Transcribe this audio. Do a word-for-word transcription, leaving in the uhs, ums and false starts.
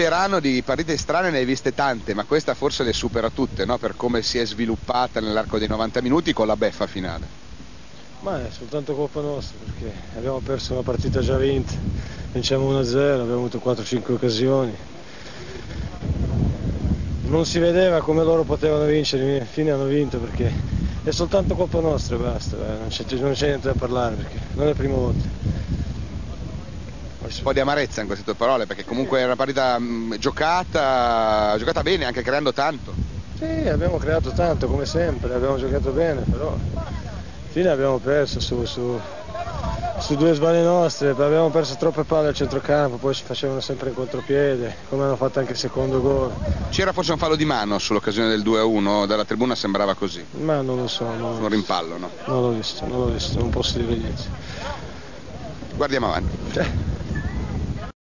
Erano di partite strane ne hai viste tante, ma questa forse le supera tutte, no? Per come si è sviluppata nell'arco dei novanta minuti con la beffa finale. Ma è soltanto colpa nostra, perché abbiamo perso una partita già vinta, vinciamo uno a zero, abbiamo avuto quattro cinque occasioni. Non si vedeva come loro potevano vincere, alla fine hanno vinto, perché è soltanto colpa nostra e basta, eh, non c'è, non c'è niente da parlare, perché non è la prima volta. Un po' di amarezza in queste tue parole, perché comunque è una partita mh, giocata, giocata bene, anche creando tanto. Sì, abbiamo creato tanto come sempre, abbiamo giocato bene, però alla fine abbiamo perso su, su, su due sballe nostre, abbiamo perso troppe palle al centrocampo, poi ci facevano sempre in contropiede, come hanno fatto anche il secondo gol. C'era forse un fallo di mano sull'occasione del due a uno, dalla tribuna sembrava così. Ma non lo so, non Un rimpallo, no? Non l'ho visto, non l'ho visto, non posso dire niente. Guardiamo avanti.